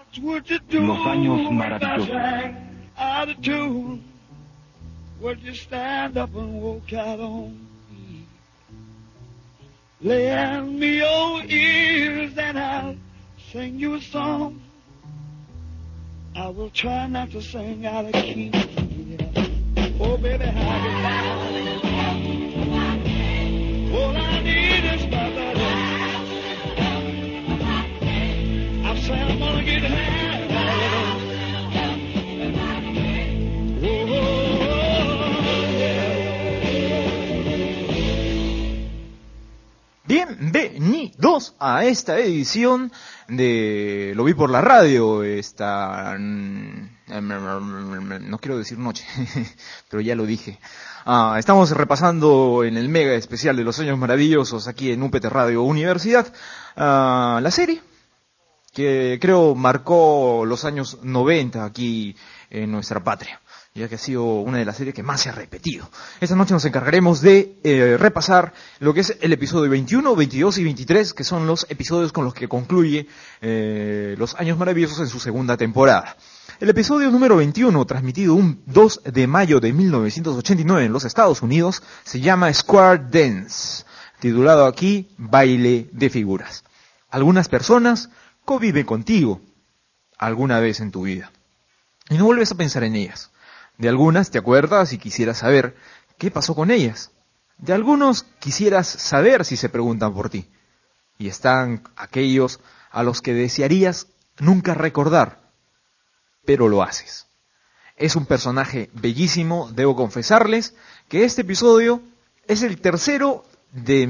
Los años maravillosos. Would you stand up and walk out on me? Lend me your ears and I'll sing you a song. I will try not to sing out of key. Oh, baby, how you like? All I need is my buddy. I say I'm gonna get high. Bienvenidos a esta edición de Lo vi por la radio, no quiero decir noche, pero ya lo dije. Estamos repasando en el mega especial de los años maravillosos aquí en UPT Radio Universidad, la serie que creo marcó los años 90 aquí en nuestra patria, ya que ha sido una de las series que más se ha repetido. Esta noche nos encargaremos de repasar lo que es el episodio 21, 22 y 23, que son los episodios con los que concluye Los Años Maravillosos en su segunda temporada. El episodio número 21, transmitido un 2 de mayo de 1989 en los Estados Unidos, se llama Square Dance, titulado aquí Baile de Figuras. Algunas personas conviven contigo alguna vez en tu vida y no vuelves a pensar en ellas. De algunas te acuerdas y quisieras saber qué pasó con ellas. De algunos quisieras saber si se preguntan por ti. Y están aquellos a los que desearías nunca recordar, pero lo haces. Es un personaje bellísimo, debo confesarles que este episodio es el tercero de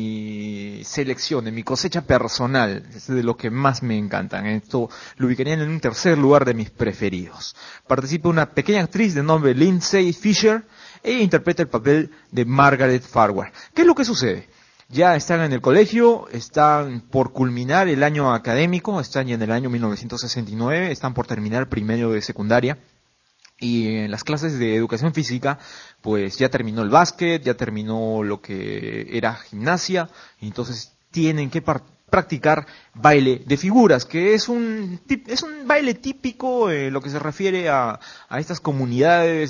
mi selección, de mi cosecha personal, es de los que más me encantan. Esto lo ubicarían en un tercer lugar de mis preferidos. Participa una pequeña actriz de nombre Lindsay Fisher e interpreta el papel de Margaret Farquhar. ¿Qué es lo que sucede? Ya están en el colegio, están por culminar el año académico, están ya en el año 1969, están por terminar primero de secundaria. Y en las clases de educación física, pues ya terminó el básquet, ya terminó lo que era gimnasia, y entonces tienen que practicar baile de figuras, que es un baile típico en lo que se refiere a estas comunidades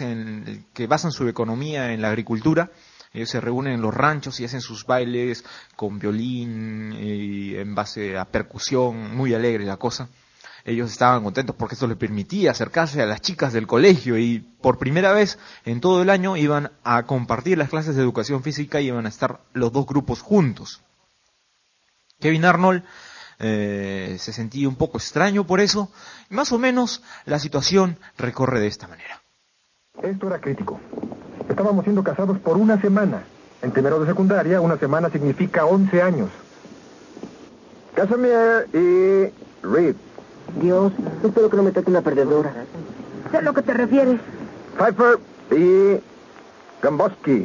que basan su economía en la agricultura. Ellos se reúnen en los ranchos y hacen sus bailes con violín y en base a percusión, muy alegre la cosa. Ellos estaban contentos porque esto les permitía acercarse a las chicas del colegio y por primera vez en todo el año iban a compartir las clases de educación física y iban a estar los dos grupos juntos. Kevin Arnold se sentía un poco extraño por eso. Más o menos la situación recorre de esta manera. Esto era crítico. Estábamos siendo casados por una semana. En primero de secundaria, una semana significa 11 años. Casimir y Reed. Dios, espero que no me toque una perdedora. Sé a lo que te refieres. Pfeiffer y Gamboski.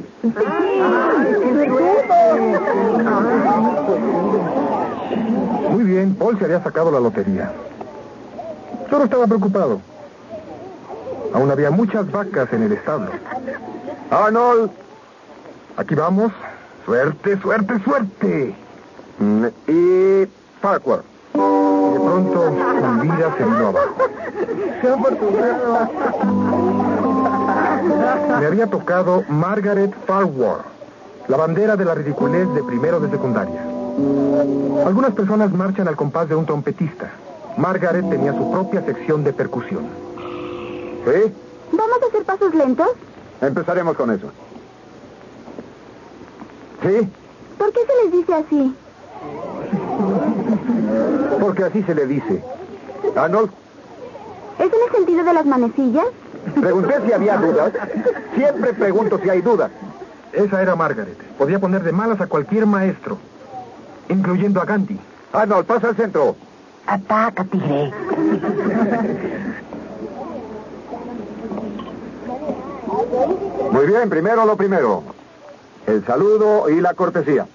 Muy bien, Paul se había sacado la lotería. Solo estaba preocupado. Aún había muchas vacas en el establo. Arnold, aquí vamos. Suerte, suerte, suerte. Y Farquhar. De pronto, mi vida se vino abajo. ¡Qué afortunado! Me había tocado Margaret Farquhar, la bandera de la ridiculez de primero de secundaria. Algunas personas marchan al compás de un trompetista. Margaret tenía su propia sección de percusión. ¿Sí? ¿Vamos a hacer pasos lentos? Empezaremos con eso. ¿Sí? ¿Por qué se les dice así? Porque así se le dice. Arnold. ¿Es en el sentido de las manecillas? Pregunté si había dudas. Siempre pregunto si hay dudas. Esa era Margaret. Podía poner de malas a cualquier maestro, incluyendo a Gandhi. Arnold, pasa al centro. Ataca, tigre. Muy bien, primero lo primero. El saludo y la cortesía.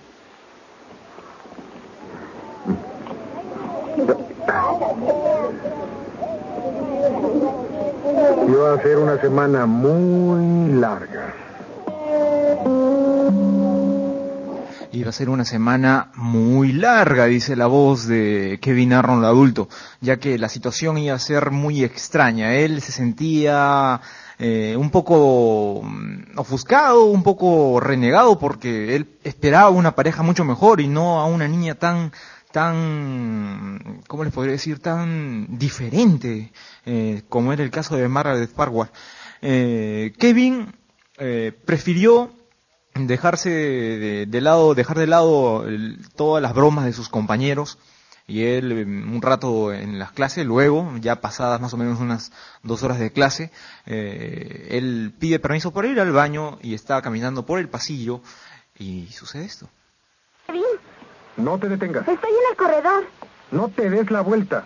Iba a ser una semana muy larga. Iba a ser una semana muy larga, dice la voz de Kevin Arnold adulto, ya que la situación iba a ser muy extraña. Él se sentía un poco ofuscado, un poco renegado, porque él esperaba una pareja mucho mejor y no a una niña tan, ¿cómo les podría decir? Tan diferente, como era el caso de Margaret Farquhar. Kevin prefirió dejar de lado todas las bromas de sus compañeros, y él un rato en las clases, luego, ya pasadas más o menos unas 2 horas de clase, él pide permiso para ir al baño y está caminando por el pasillo y sucede esto. Kevin, No te detengas. estoy en el corredor. No te des la vuelta.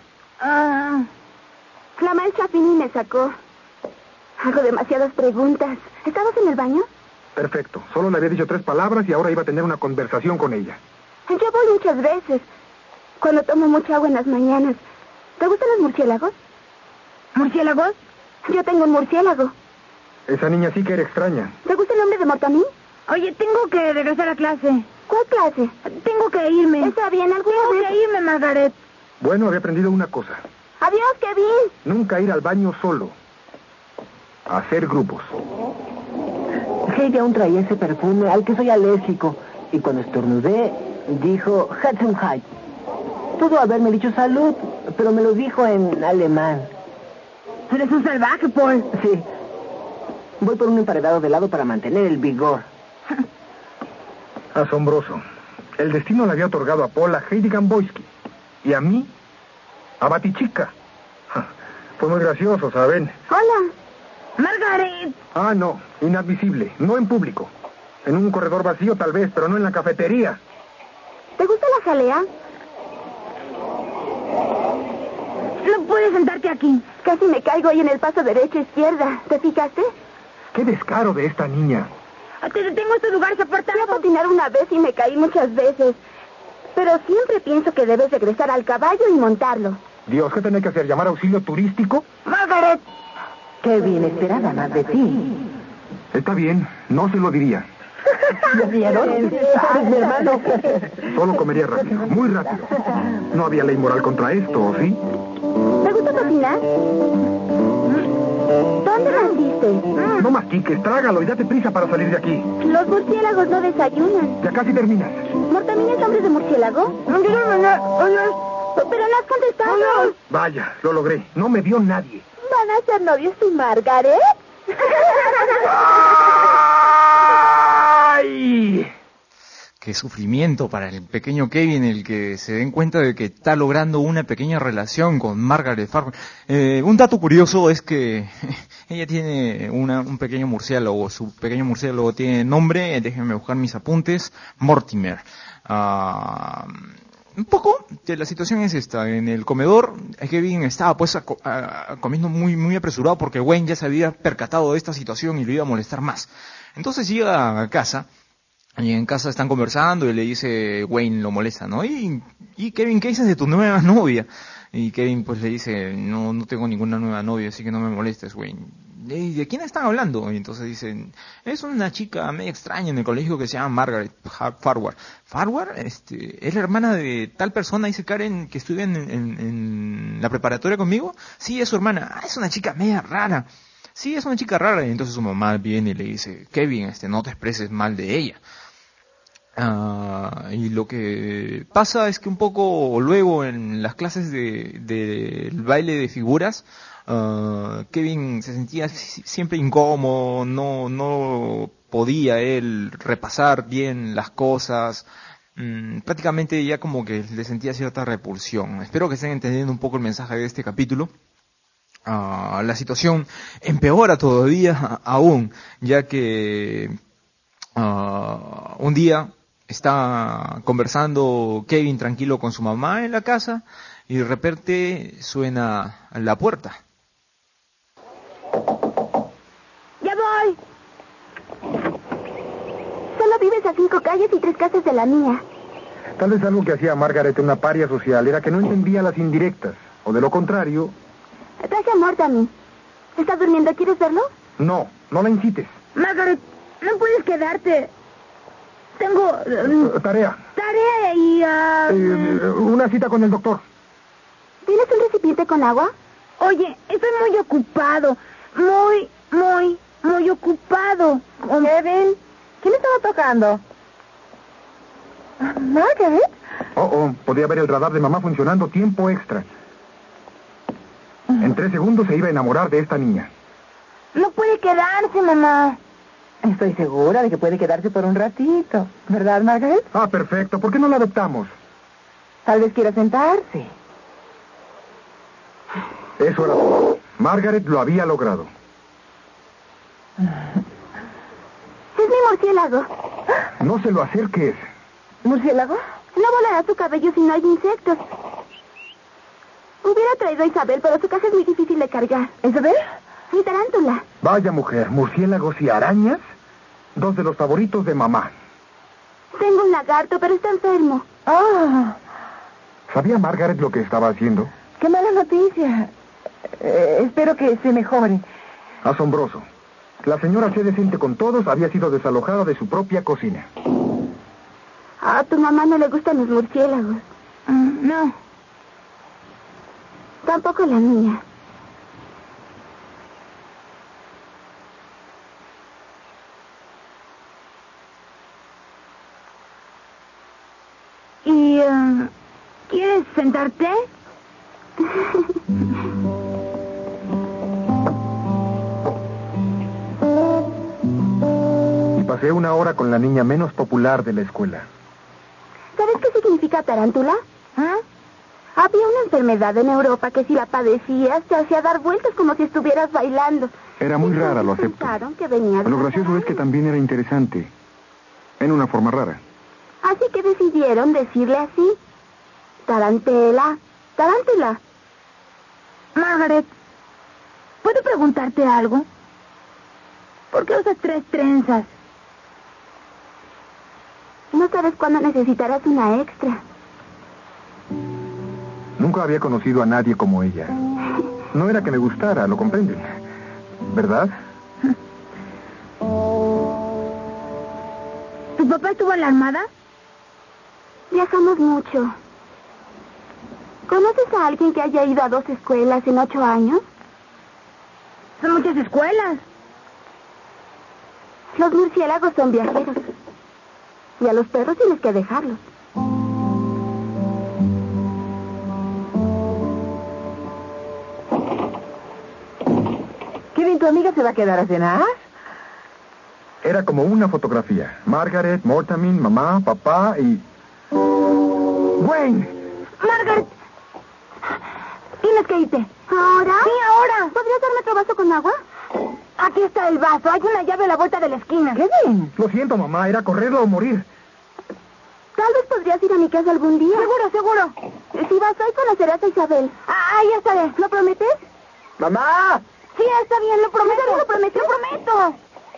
La maestra Finney me sacó. Hago demasiadas preguntas. ¿Estabas en el baño? Perfecto. Solo le había dicho 3 palabras y ahora iba a tener una conversación con ella. Yo voy muchas veces. Cuando tomo mucha agua en las mañanas. ¿Te gustan los murciélagos? ¿Murciélagos? Yo tengo un murciélago. Esa niña sí que era extraña. ¿Te gusta el nombre de Mortamín? Oye, tengo que regresar a clase. ¿Cuál clase? Tengo que irme. Está bien, alguna Tengo vez. que irme, Margaret. Bueno, había aprendido una cosa. Adiós, Kevin. Nunca ir al baño solo. Hacer grupos. Heidi aún traía ese perfume al que soy alérgico. Y cuando estornudé, dijo Hatzenheit. Pudo haberme dicho salud, pero me lo dijo en alemán. Eres un salvaje, Paul. Sí. Voy por un emparedado de helado para mantener el vigor. Asombroso. El destino le había otorgado a Paul a Heidi Gamboisky. Y a mí, a Batichica. Fue muy gracioso, ¿saben? Hola. Margaret. Ah, no. Inadmisible. No en público. En un corredor vacío tal vez, pero no en la cafetería. ¿Te gusta la jalea? No puedes sentarte aquí. Casi me caigo ahí en el paso derecha-izquierda. ¿Te fijaste? ¡Qué descaro de esta niña! Te detengo en estos lugares Fui a apartados. patinar una vez y me caí muchas veces. Pero siempre pienso que debes regresar al caballo y montarlo. Dios, ¿qué tenés que hacer? ¿Llamar auxilio turístico? Margaret. Kevin esperaba más de ti. Está bien, no se lo diría. ¿Lo vieron? Es mi hermano. Solo comería rápido, muy rápido. No había ley moral contra esto, ¿o sí? ¿Te gusta patinar? ¿Dónde naciste? No mastiques, trágalo y date prisa para salir de aquí. Los murciélagos no desayunan. Ya casi terminas. ¿Mortamín es hombre de murciélago? Pero no has contestado. Vaya, lo logré. No me vio nadie. ¿Van a ser novios y Margaret? ¡Ay! Qué sufrimiento para el pequeño Kevin, el que se den cuenta de que está logrando una pequeña relación con Margaret Farquhar. Un dato curioso es que ella tiene un pequeño murciélago. Su pequeño murciélago tiene nombre, déjenme buscar mis apuntes, Mortimer. Un poco de la situación es esta. En el comedor, Kevin estaba pues comiendo muy apresurado porque Wayne ya se había percatado de esta situación y lo iba a molestar más. Entonces llega a casa, y en casa están conversando y le dice, Wayne lo molesta, ¿no? Y Kevin, ¿qué dices de tu nueva novia? Y Kevin pues le dice, no tengo ninguna nueva novia, así que no me molestes, Wayne. ¿Y de quién están hablando? Y entonces dicen, es una chica medio extraña en el colegio que se llama Margaret Farquhar. ¿Farquhar? Es la hermana de tal persona, dice Karen, que estudia en la preparatoria conmigo. Sí, es su hermana. Ah, es una chica media rara. Sí, es una chica rara. Y entonces su mamá viene y le dice, Kevin, no te expreses mal de ella. Y lo que pasa es que un poco luego en las clases del baile de figuras, Kevin se sentía siempre incómodo, no podía él repasar bien las cosas, prácticamente ya como que le sentía cierta repulsión. Espero que estén entendiendo un poco el mensaje de este capítulo. La situación empeora todavía aún, ya que un día está conversando Kevin tranquilo con su mamá en la casa y de repente suena la puerta. ¡Ya voy! Solo vives a 5 calles y 3 casas de la mía. Tal vez algo que hacía Margaret una paria social era que no entendía las indirectas. O de lo contrario... Traje a Mortamín. ¿Estás durmiendo? ¿Quieres verlo? No la incites. Margaret, no puedes quedarte. Tengo Tarea. tarea y... Una cita con el doctor. ¿Tienes un recipiente con agua? Oye, estoy muy ocupado. Muy ocupado. Kevin, ¿quién estaba tocando? ¿Margaret? Podía ver el radar de mamá funcionando tiempo extra. En 3 segundos se iba a enamorar de esta niña. No puede quedarse, mamá. Estoy segura de que puede quedarse por un ratito. ¿Verdad, Margaret? Ah, perfecto. ¿Por qué no la adoptamos? Tal vez quiera sentarse. Eso era todo. Margaret lo había logrado. Es mi murciélago. No se lo acerques. ¿Murciélago? No volará su cabello si no hay insectos. Hubiera traído a Isabel, pero su caja es muy difícil de cargar. ¿Isabel? Mi tarántula. Vaya mujer, murciélagos y arañas. 2 de los favoritos de mamá. Tengo un lagarto, pero está enfermo. Ah, ¿Sabía Margaret lo que estaba haciendo? qué mala noticia. Espero que se mejore. Asombroso. La señora C. decente con todos había sido desalojada de su propia cocina. A tu mamá no le gustan los murciélagos. No. Tampoco la mía. ¿Y quieres sentarte? Y pasé 1 hora con la niña menos popular de la escuela. ¿Sabes qué significa tarántula? Había una enfermedad en Europa que si la padecías te hacía dar vueltas como si estuvieras bailando. Era muy rara, lo Entonces acepto. pensaron que venía de Lo una gracioso es que también era interesante. En una forma rara. Así que decidieron decirle así. Tarantela, tarántula. Margaret, ¿puedo preguntarte algo? ¿Por qué usas 3 trenzas? No sabes cuándo necesitarás una extra. Nunca había conocido a nadie como ella. No era que me gustara, lo comprenden. ¿Verdad? ¿Tu papá estuvo en la armada? Viajamos mucho. ¿Conoces a alguien que haya ido a 2 escuelas en 8 años? Son muchas escuelas. Los murciélagos son viajeros. Y a los perros tienes que dejarlos. Kevin, ¿tu amiga se va a quedar a cenar? Era como una fotografía. Margaret, Mortamin, mamá, papá y... ¡Wayne! Margaret, tienes que irte. ¿Ahora? Sí, ahora. ¿Podrías darme otro vaso con agua? Aquí está el vaso. Hay una llave a la vuelta de la esquina. Kevin. Lo siento, mamá. Era correrlo o morir. Tal vez podrías ir a mi casa algún día. Seguro. Si vas hoy, conocerás a Isabel. Ahí estaré. ¿Lo prometes? ¡Mamá! Sí, está bien, lo prometo. Lo prometo.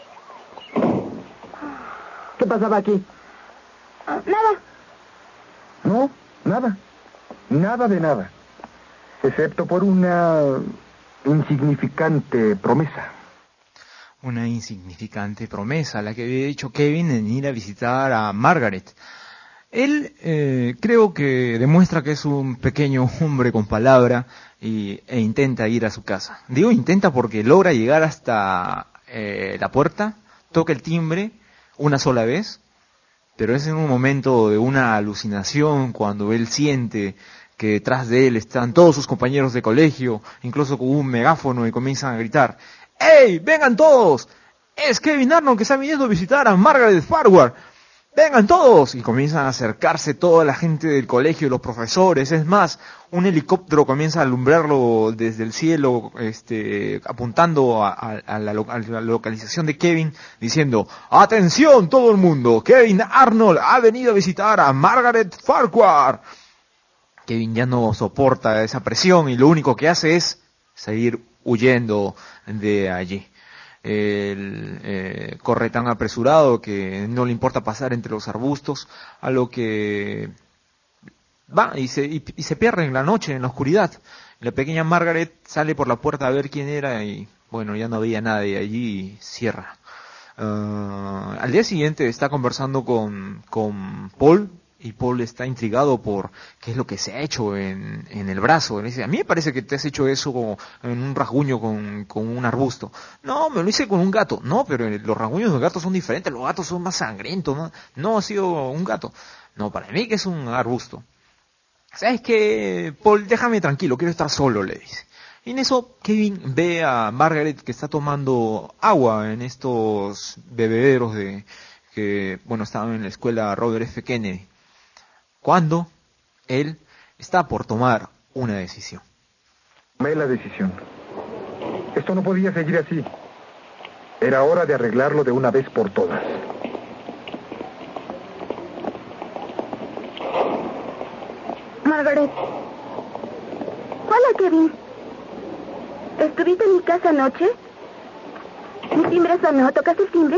¿Qué pasaba aquí? Nada. No, nada. Nada de nada. Excepto por una insignificante promesa. Una insignificante promesa, la que había hecho Kevin en ir a visitar a Margaret. Él creo que demuestra que es un pequeño hombre con palabra e intenta ir a su casa. Digo intenta porque logra llegar hasta la puerta, toca el timbre una sola vez, pero es en un momento de una alucinación cuando él siente que detrás de él están todos sus compañeros de colegio, incluso con un megáfono, y comienzan a gritar: ¡Ey, vengan todos! Es Kevin Arnold que está viniendo a visitar a Margaret Farquhar. ¡Vengan todos! Y comienzan a acercarse toda la gente del colegio, los profesores. Es más, un helicóptero comienza a alumbrarlo desde el cielo, apuntando a la localización de Kevin, diciendo: ¡Atención todo el mundo! Kevin Arnold ha venido a visitar a Margaret Farquhar. Kevin ya no soporta esa presión y lo único que hace es seguir huyendo de allí. Él corre tan apresurado que no le importa pasar entre los arbustos, a lo que va y se pierde en la noche, en la oscuridad. La pequeña Margaret sale por la puerta a ver quién era y bueno, ya no veía nada de allí y cierra. Al día siguiente está conversando con Paul, y Paul está intrigado por qué es lo que se ha hecho en el brazo. Le dice, a mí me parece que te has hecho eso como en un rasguño con un arbusto. No, me lo hice con un gato. No, pero los rasguños de los gatos son diferentes, los gatos son más sangrientos, ¿no? No, ha sido un gato. No, para mí que es un arbusto. ¿Sabes qué, Paul? Déjame tranquilo, quiero estar solo, le dice. Y en eso Kevin ve a Margaret que está tomando agua en estos bebederos que, bueno, estaban en la escuela Robert F. Kennedy, cuando él está por tomar una decisión. Tomé la decisión. Esto no podía seguir así. Era hora de arreglarlo de una vez por todas. Margaret. Hola, Kevin. ¿Estuviste en mi casa anoche? Mi timbre sonó. ¿Tocaste el timbre?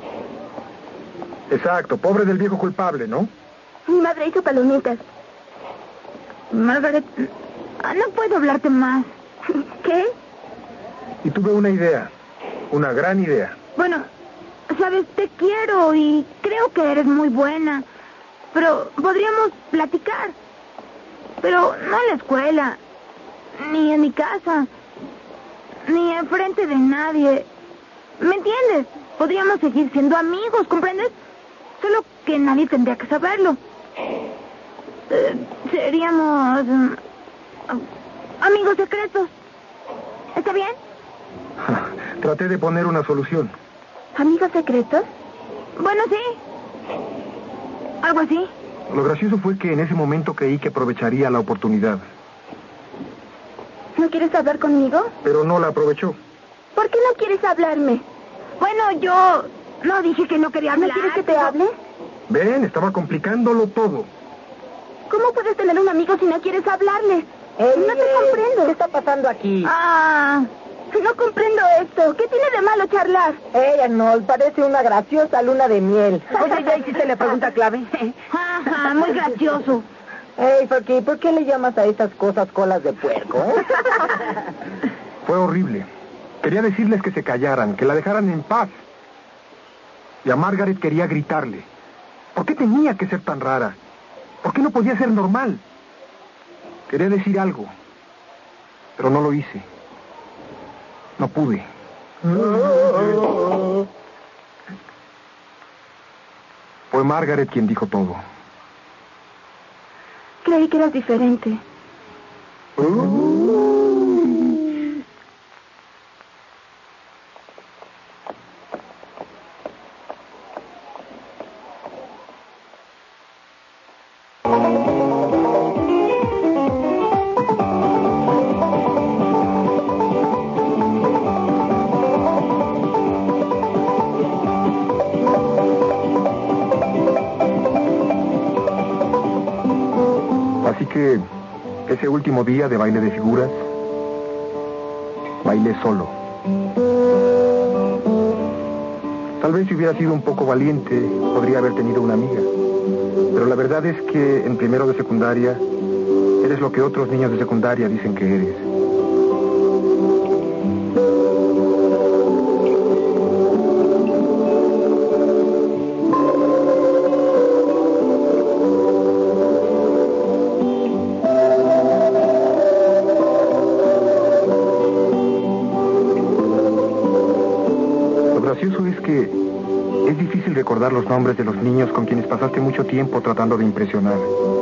Exacto, pobre del viejo culpable, ¿no? Mi madre hizo palomitas. Margaret, no puedo hablarte más. ¿Qué? Y tuve una idea, una gran idea. Bueno, sabes, te quiero y creo que eres muy buena. Pero podríamos platicar. Pero no en la escuela, ni en mi casa, ni enfrente de nadie. ¿Me entiendes? Podríamos seguir siendo amigos, ¿comprendes? Solo que nadie tendría que saberlo. Seríamos amigos secretos. ¿Está bien? Traté de poner una solución. ¿Amigos secretos? Bueno, sí. Algo así. Lo gracioso fue que en ese momento creí que aprovecharía la oportunidad. ¿No quieres hablar conmigo? Pero no la aprovechó. ¿Por qué no quieres hablarme? Bueno, yo no dije que no quería hablar. ¿No quieres que te hable? Ven, estaba complicándolo todo. ¿Cómo puedes tener un amigo si no quieres hablarle? No te comprendo. ¿Qué está pasando aquí? No comprendo esto. ¿Qué tiene de malo charlar? Arnold, parece una graciosa luna de miel. Oye, ¿ya hiciste la pregunta clave? Ajá, muy gracioso. Forky, ¿por qué le llamas a estas cosas colas de puerco? Fue horrible. Quería decirles que se callaran, que la dejaran en paz. Y a Margaret quería gritarle. ¿Por qué tenía que ser tan rara? ¿Por qué no podía ser normal? Quería decir algo, pero no lo hice. No pude. Fue Margaret quien dijo todo. Creí que eras diferente. Así que ese último día de baile de figuras, bailé solo. Tal vez si hubiera sido un poco valiente, podría haber tenido una amiga. Pero la verdad es que en primero de secundaria, eres lo que otros niños de secundaria dicen que eres. Es difícil recordar los nombres de los niños con quienes pasaste mucho tiempo tratando de impresionar.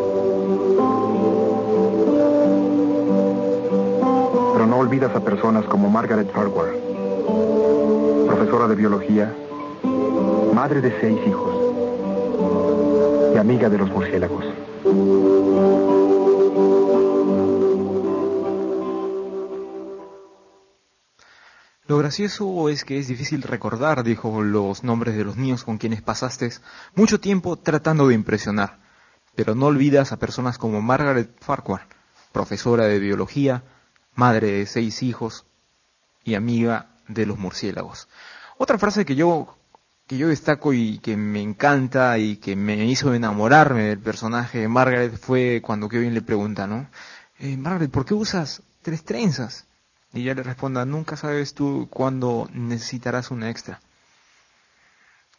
Pero no olvidas a personas como Margaret Farquhar, profesora de biología, madre de 6 hijos y amiga de los murciélagos. Lo gracioso es que es difícil recordar, dijo, los nombres de los niños con quienes pasaste mucho tiempo tratando de impresionar. Pero no olvidas a personas como Margaret Farquhar, profesora de biología, madre de 6 hijos y amiga de los murciélagos. Otra frase que yo destaco y que me encanta y que me hizo enamorarme del personaje de Margaret fue cuando Kevin le pregunta, ¿no? Margaret, ¿por qué usas 3 trenzas? Y ella le responde, nunca sabes tú cuándo necesitarás una extra.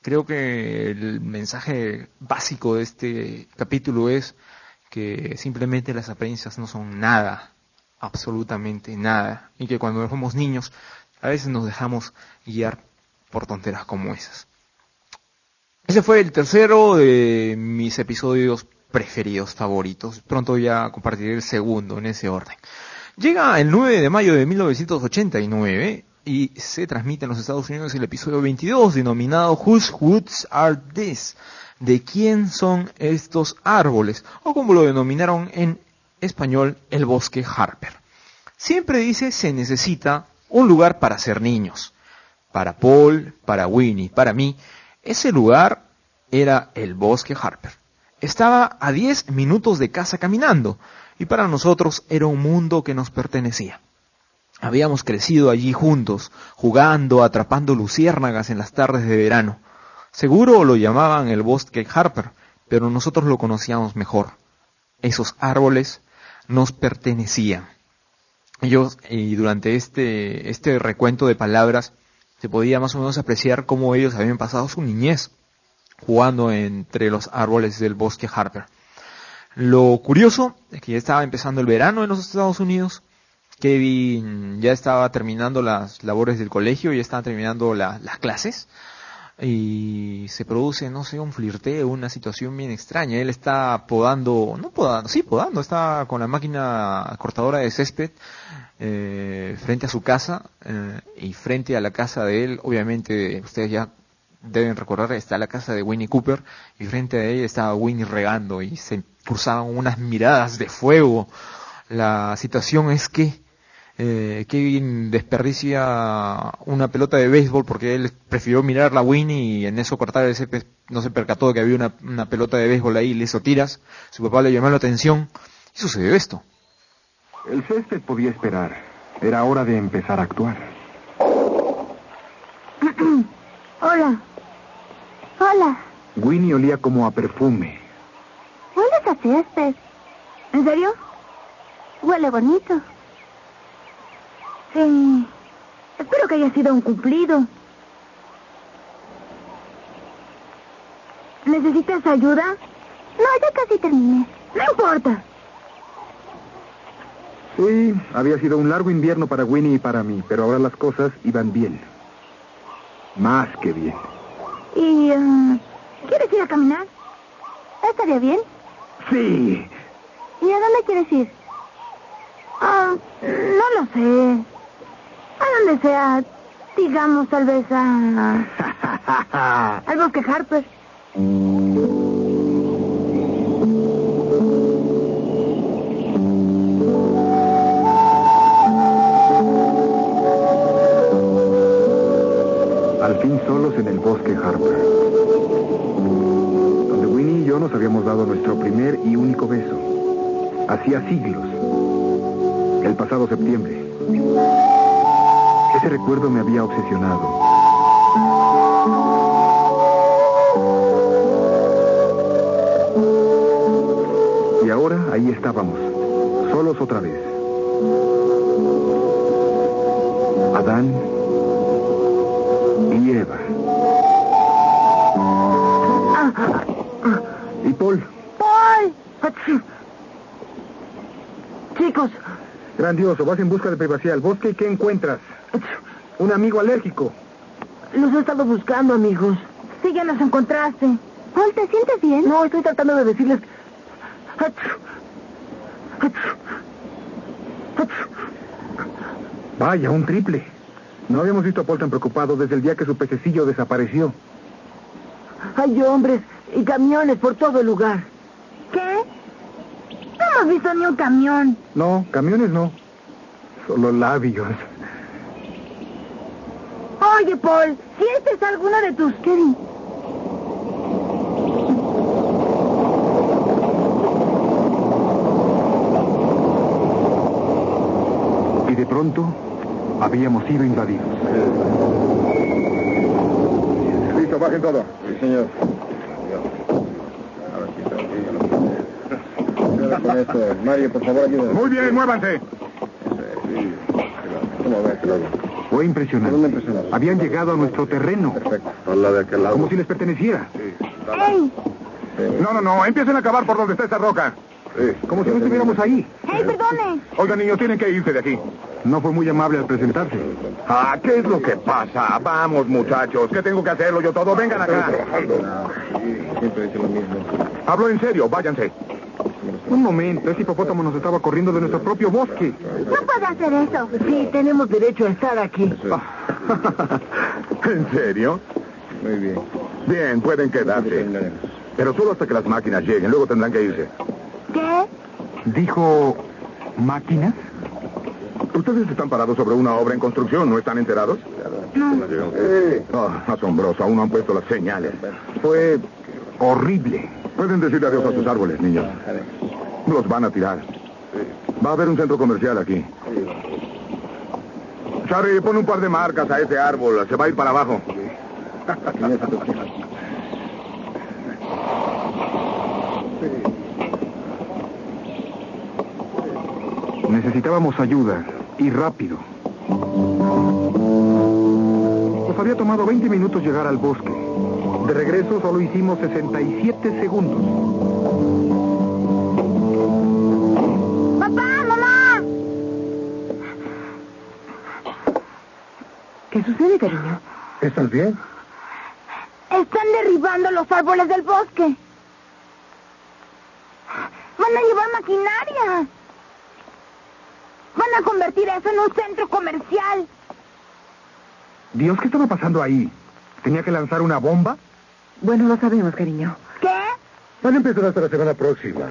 Creo que el mensaje básico de este capítulo es que simplemente las apariencias no son nada, absolutamente nada, y que cuando somos niños a veces nos dejamos guiar por tonteras como esas. Ese fue el tercero de mis episodios preferidos, favoritos. Pronto ya compartiré el segundo en ese orden. Llega el 9 de mayo de 1989 y se transmite en los Estados Unidos el episodio 22 denominado Whose Woods Are These? ¿De quién son estos árboles? O como lo denominaron en español, el bosque Harper. Siempre dice se necesita un lugar para ser niños. Para Paul, para Winnie, para mí, ese lugar era el bosque Harper. Estaba a 10 minutos de casa caminando y para nosotros era un mundo que nos pertenecía. Habíamos crecido allí juntos, jugando, atrapando luciérnagas en las tardes de verano. Seguro lo llamaban el bosque Harper, pero nosotros lo conocíamos mejor. Esos árboles nos pertenecían. Y durante este recuento de palabras se podía más o menos apreciar cómo ellos habían pasado su niñez jugando entre los árboles del bosque Harper. Lo curioso es que ya estaba empezando el verano en los Estados Unidos. Kevin ya estaba terminando las labores del colegio, ya estaba terminando las clases y se produce, no sé, un flirteo, una situación bien extraña. Él está podando, está con la máquina cortadora de césped frente a su casa y frente a la casa de él, obviamente ustedes ya deben recordar, está la casa de Winnie Cooper y frente a ella estaba Winnie regando y se cruzaban unas miradas de fuego. La situación es que Kevin desperdicia una pelota de béisbol porque él prefirió mirarla a Winnie y en eso cortar el césped no se percató de que había una pelota de béisbol ahí y le hizo tiras. Su papá le llamó la atención y sucedió esto. El césped podía esperar. Era hora de empezar a actuar. Hola. Hola. Winnie olía como a perfume. Hueles a césped. ¿En serio? Huele bonito. Sí. Espero que haya sido un cumplido. ¿Necesitas ayuda? No, ya casi terminé. No importa. Sí, había sido un largo invierno para Winnie y para mí, pero ahora las cosas iban bien. Más que bien. ¿Y quieres ir a caminar? ¿Estaría bien? Sí. ¿Y a dónde quieres ir? No lo sé. A donde sea, digamos, tal vez al bosque Harper. Al fin solos en el bosque Harper, donde Winnie y yo nos habíamos dado nuestro primer y único beso. Hacía siglos. El pasado septiembre. Ese recuerdo me había obsesionado. Y ahora ahí estábamos, solos otra vez. Adán y Eva. Y Paul. ¡Paul! Chicos. Grandioso, vas en busca de privacidad al bosque y ¿qué encuentras? Un amigo alérgico. Los he estado buscando, amigos. Sí, ya nos encontraste. Paul, ¿te sientes bien? No, estoy tratando de decirles... Vaya, un triple. No habíamos visto a Paul tan preocupado desde el día que su pececillo desapareció. Hay hombres y camiones por todo el lugar. ¿Qué? No hemos visto ni un camión. No, camiones no. Solo labios. Oye, Paul, si este es alguno de tus... Kevin. Y de pronto, habíamos sido invadidos. Listo, bajen todo. Sí, señor. Con esto, Mario, por favor, ayúdame. Muy bien, muévanse. ¿Cómo ves, Claudio? Fue impresionante. Habían llegado a nuestro terreno. Perfecto. La de aquel lado. Como si les perteneciera. Sí. ¡Ey! No. Empiecen a cavar por donde está esa roca. Sí. Como si no estuviéramos ahí. ¡Ey, perdone! Oigan, niños, tienen que irse de aquí. No fue muy amable al presentarse. Ah, ¿qué es lo que pasa? Vamos, muchachos. ¿Qué tengo que hacerlo yo todo? Vengan acá. Siempre dice lo mismo. Hablo en serio, váyanse. Un momento, ese hipopótamo nos estaba corriendo de nuestro propio bosque. No puede hacer eso. Sí, tenemos derecho a estar aquí. ¿En serio? Muy bien. Bien, pueden quedarse. Pero solo hasta que las máquinas lleguen. Luego tendrán que irse. ¿Qué? ¿Dijo máquinas? Ustedes están parados sobre una obra en construcción, ¿no están enterados? No. Asombroso, aún no han puesto las señales. Fue horrible. Pueden decirle adiós a sus árboles, niños. Los van a tirar. Va a haber un centro comercial aquí. Charlie, pon un par de marcas a ese árbol. Se va a ir para abajo. Necesitábamos ayuda, y rápido. Nos había tomado 20 minutos llegar al bosque. De regreso solo hicimos 67 segundos. ¡Papá, mamá! ¿Qué sucede, cariño? ¿Estás bien? Están derribando los árboles del bosque. Van a llevar maquinaria. Van a convertir eso en un centro comercial. Dios, ¿qué estaba pasando ahí? ¿Tenía que lanzar una bomba? Bueno, lo sabemos, cariño. ¿Qué? Van a empezar hasta la semana próxima.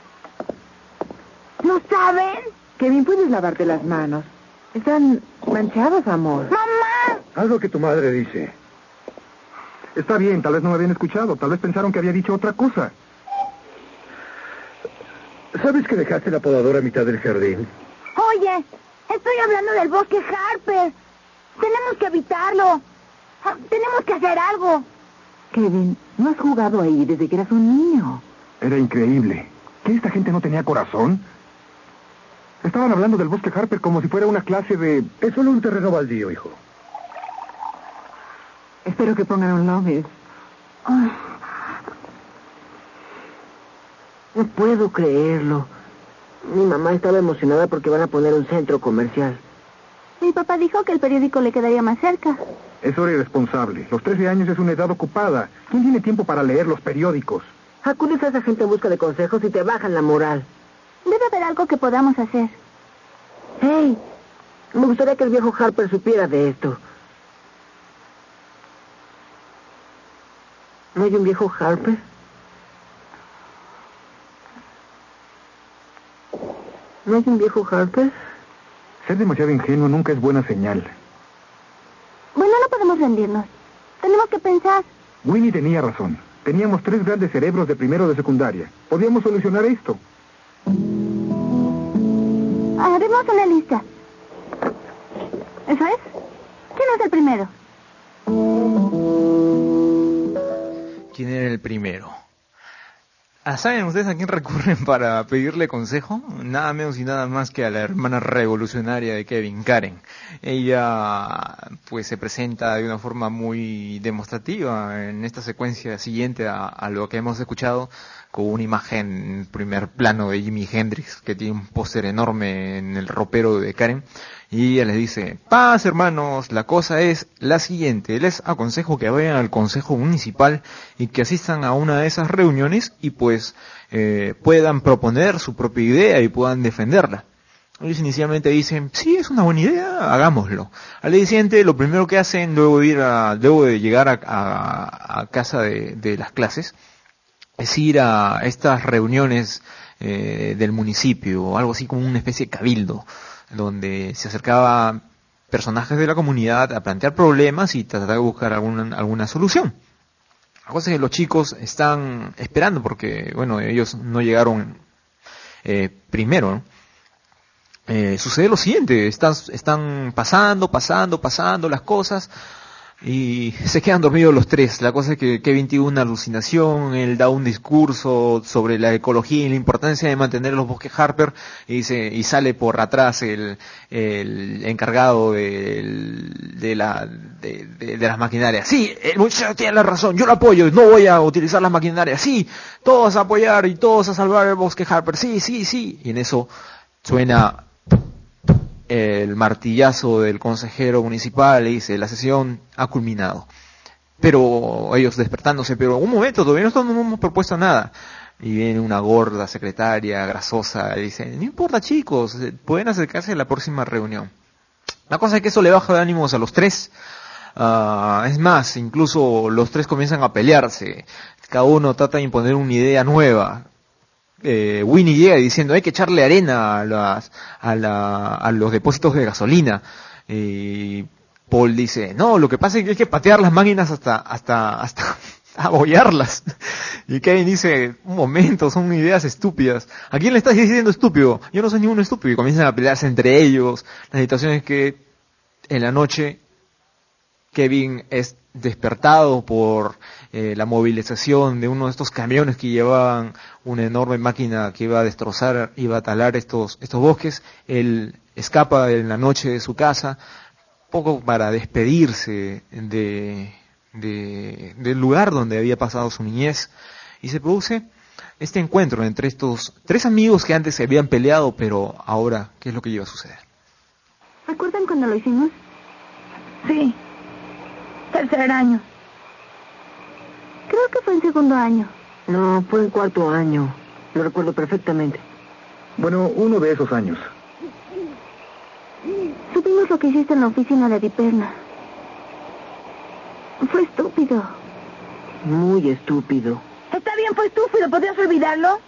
¿No saben? Kevin, ¿puedes lavarte las manos? Están manchadas, amor. ¡Mamá! Haz lo que tu madre dice. Está bien, tal vez no me habían escuchado. Tal vez pensaron que había dicho otra cosa. ¿Sabes que dejaste la podadora a mitad del jardín? Oye, estoy hablando del bosque Harper. Tenemos que evitarlo. Tenemos que hacer algo. Kevin, no has jugado ahí desde que eras un niño. Era increíble. ¿Que esta gente no tenía corazón? Estaban hablando del bosque Harper como si fuera una clase de... Es solo un terreno baldío, hijo. Espero que pongan un Lovis. No puedo creerlo. Mi mamá estaba emocionada porque van a poner un centro comercial. Mi papá dijo que el periódico le quedaría más cerca. Eso era irresponsable. Los 13 años es una edad ocupada. ¿Quién tiene tiempo para leer los periódicos? Acudes a esa gente en busca de consejos y te bajan la moral. Debe haber algo que podamos hacer. Hey, me gustaría que el viejo Harper supiera de esto. ¿No hay un viejo Harper? ¿No hay un viejo Harper? Ser demasiado ingenuo nunca es buena señal. Bueno, no podemos rendirnos. Tenemos que pensar. Winnie tenía razón. Teníamos 3 grandes cerebros de primero de secundaria. Podíamos solucionar esto. Haremos una lista. ¿Eso es? ¿Quién es el primero? ¿Quién era el primero? ¿Saben ustedes a quién recurren para pedirle consejo? Nada menos y nada más que a la hermana revolucionaria de Kevin, Karen. Ella pues se presenta de una forma muy demostrativa en esta secuencia siguiente a lo que hemos escuchado, con una imagen en primer plano de Jimi Hendrix, que tiene un póster enorme en el ropero de Karen, y ella les dice: paz, hermanos, la cosa es la siguiente, les aconsejo que vayan al consejo municipal y que asistan a una de esas reuniones y pues puedan proponer su propia idea y puedan defenderla. Ellos inicialmente dicen: sí, es una buena idea, hagámoslo. Al día siguiente, lo primero que hacen luego de llegar a casa de las clases, es ir a estas reuniones del municipio, o algo así como una especie de cabildo, donde se acercaban personajes de la comunidad a plantear problemas y tratar de buscar alguna solución. La cosa es que los chicos están esperando porque, bueno, ellos no llegaron primero, ¿no? Sucede lo siguiente: están pasando las cosas. y se quedan dormidos los tres. La cosa es que Kevin tiene una alucinación, él da un discurso sobre la ecología y la importancia de mantener los bosques Harper, y sale por atrás el encargado de las maquinarias. Sí, el muchacho tiene la razón, yo lo apoyo, no voy a utilizar las maquinarias. Sí, todos a apoyar y todos a salvar el bosque Harper. Sí, sí, sí. Y en eso suena el martillazo del consejero municipal y dice: la sesión ha culminado. Pero ellos despertándose: pero un momento, todavía no hemos propuesto nada. Y viene una gorda secretaria grasosa y dice: no importa, chicos, pueden acercarse a la próxima reunión. La cosa es que eso le baja de ánimos a los tres. Es más, incluso los tres comienzan a pelearse. Cada uno trata de imponer una idea nueva. Winnie llega diciendo: hay que echarle arena a los depósitos de gasolina. Paul dice: no, lo que pasa es que hay que patear las máquinas hasta abollarlas. Y Kevin dice: un momento, son ideas estúpidas. ¿A quién le estás diciendo estúpido? Yo no soy ningún estúpido. Y comienzan a pelearse entre ellos. La situación es que en la noche Kevin es despertado por la movilización de uno de estos camiones que llevaban una enorme máquina que iba a destrozar, iba a talar estos bosques. Él escapa en la noche de su casa, poco para despedirse del lugar donde había pasado su niñez, y se produce este encuentro entre estos tres amigos que antes se habían peleado, pero ahora, ¿qué es lo que iba a suceder? ¿Recuerdan cuando lo hicimos? Sí. Tercer año. Creo que fue en segundo año. No, fue en cuarto año. Lo recuerdo perfectamente. Bueno, uno de esos años. Supimos lo que hiciste en la oficina de Diperna. Fue estúpido. Muy estúpido. Está bien, fue estúpido. ¿Podrías olvidarlo?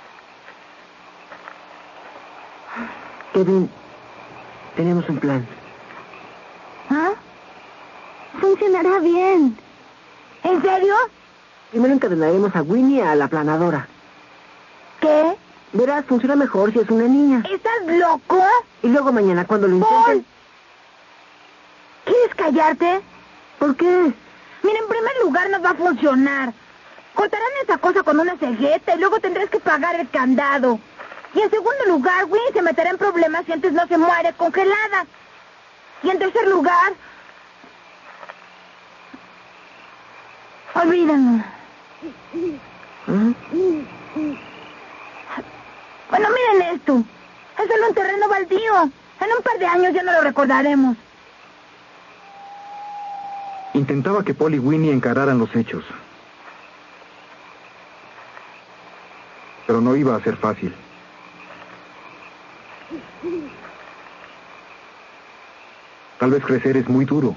Kevin, tenemos un plan. ¿Ah? Funcionará bien. ¿En serio? Primero encadenaremos a Winnie a la planadora. ¿Qué? Verás, funciona mejor si es una niña. ¿Estás loco? Y luego mañana, cuando lo Paul, intenten... ¿quieres callarte? ¿Por qué? Mira, en primer lugar no va a funcionar. Cortarán esa cosa con una cegueta y luego tendrás que pagar el candado. Y en segundo lugar, Winnie se meterá en problemas si antes no se muere congelada. Y en tercer lugar... olvídalo. Bueno, miren esto. Es solo un terreno baldío. En un par de años ya no lo recordaremos. Intentaba que Paul y Winnie encararan los hechos. Pero no iba a ser fácil. Tal vez crecer es muy duro.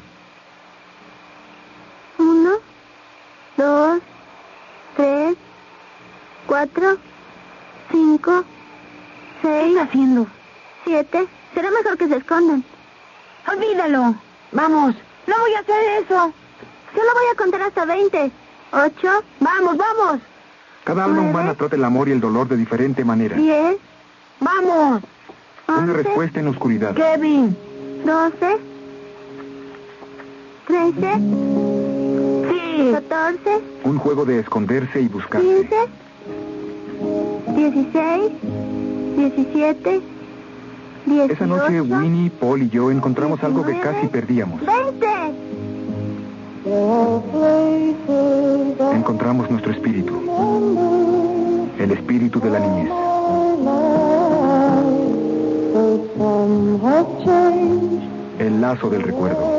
1, 2, 3, 4, 5, 6... ¿Qué está haciendo? 7. Será mejor que se escondan. Olvídalo. ¡Vamos! No voy a hacer eso. Solo voy a contar hasta 20. 8. ¡Vamos, vamos! Cada alma 9, humana trata el amor y el dolor de diferente manera. 10. ¡Vamos! 11. Una respuesta en la oscuridad. Kevin. 12. 13. Sí. 14. Un juego de esconderse y buscarse. 15. 16. 17. 18. Esa noche Winnie, Paul y yo encontramos algo que 19, casi perdíamos. 20. Encontramos nuestro espíritu. El espíritu de la niñez. El lazo del recuerdo.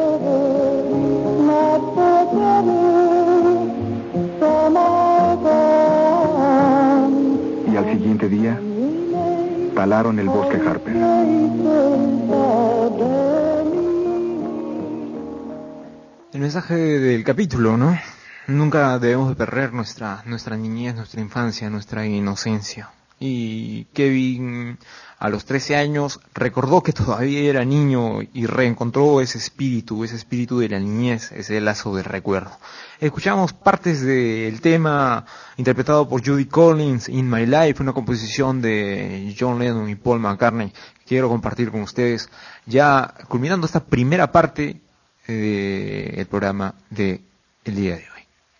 Y al siguiente día, talaron el bosque Harper. El mensaje del capítulo, ¿no? Nunca debemos de perder nuestra niñez, nuestra infancia, nuestra inocencia. Y Kevin, a los 13 años, recordó que todavía era niño y reencontró ese espíritu de la niñez, ese lazo del recuerdo. Escuchamos partes del tema interpretado por Judy Collins, In My Life, una composición de John Lennon y Paul McCartney, que quiero compartir con ustedes. Ya culminando esta primera parte, del programa de el día de hoy.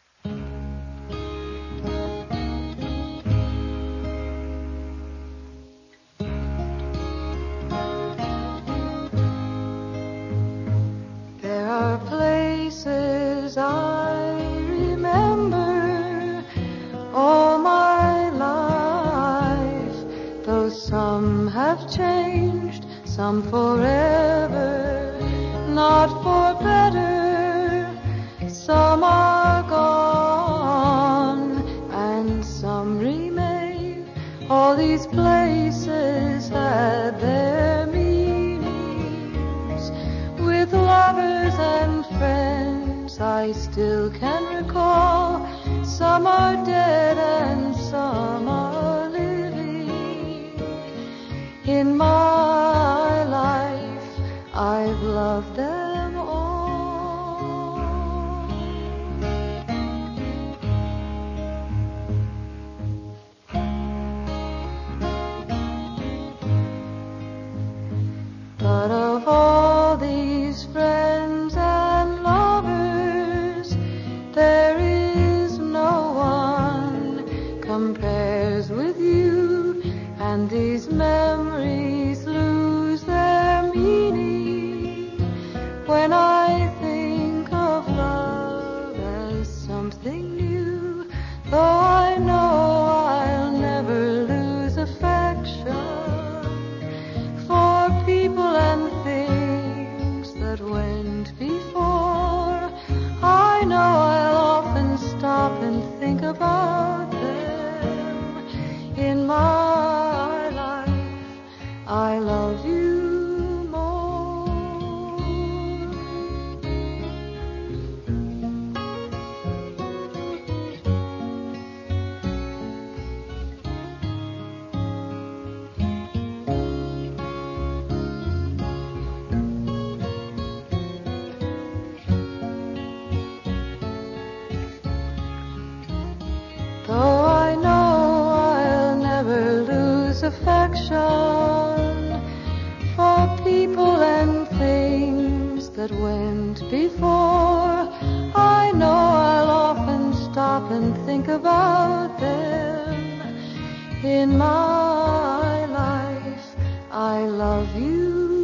There are places I remember all my life, though some have changed, some forever, not for better. Some are gone and some remain. All these places had their meanings. With lovers and friends I still can recall. Some are dead and some are living. In my life I've loved them all. But of all these friends and lovers, there is no one compares with you, and these memories lose their meaning when I think of love as something new. Though I know I'll never lose affection for people and things that went before. I know I'll often stop and think about them. In my life I love you more. Though I know I'll never lose affection for people and things that went before, I know I'll often stop and think about them. In my life I love you